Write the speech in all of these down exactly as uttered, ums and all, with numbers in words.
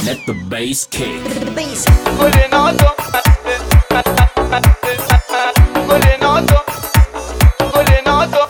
Let the bass kick. گل نازم گل نازم گل نازم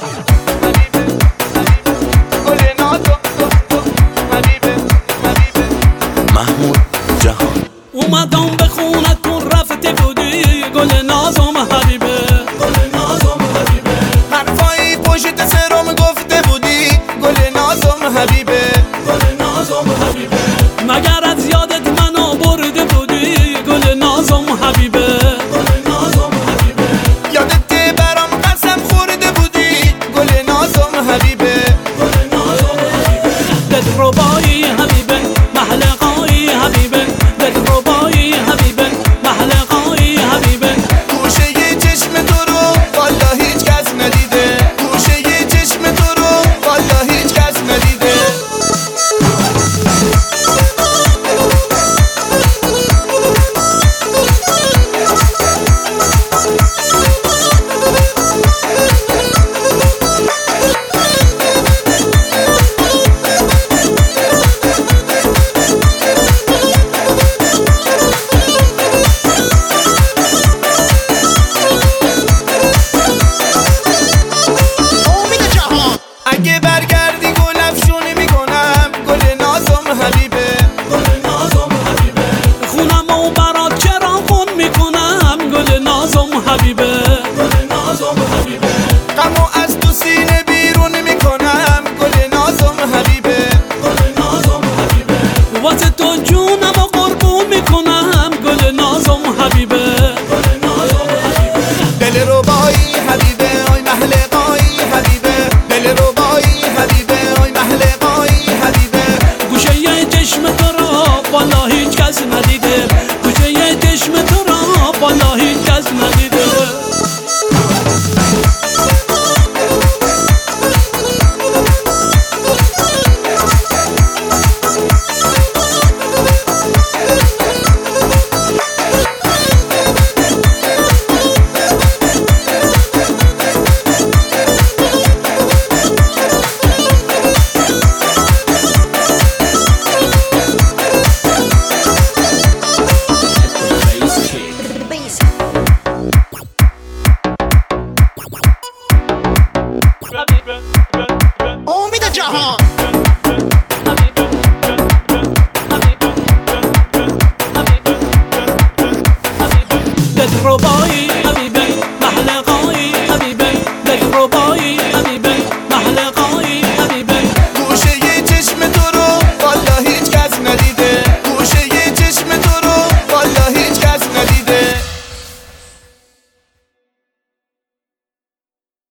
گل نازم حبیبه حبیبه محمود جهان. اومدم به خونتون رفته بودی گل نازم حبیبه گل نازم حبیبه حرفایی پشت سرم گفته بودی گل نازم حبیبه گل نازم حبیبه مگر از یادت منو برده بودی گل نازم حبیبه گل نازم حبیبه یادت برام قسم خورده بودی گل نازم حبیبه گل نازم حبیبه دلربایی حبیبه محلقایی حبیبه دلربایی حبیبه محلقایی حبیبه گوشه ی چشم تو رو والا هیچ کس ندیده گوشه ی چشم تو رو والا هیچ کس ندیده اگه برگردی گل افشونی میکنم گل نازم حبیبه گل نازم حبیبه خونمو برات چراغون میکنم گل نازم حبیبه گل نازم حبیبه غمو از تو سینه بیرون میکنم گل نازم حبیبه گل نازم حبیبه واسه تو جونمو قربون میکنم گل نازم حبیبه گل نازم حبیبه دل ربایی حبیبه آی محلقایی حبیبه دل ربایی حبیبه آی محلقایی حبیبه گوشه یه چشم تو را والا هیچ کس ندیده گوشه یه چشم تو را والا هیچ کس ندیده امید جهان دلربایی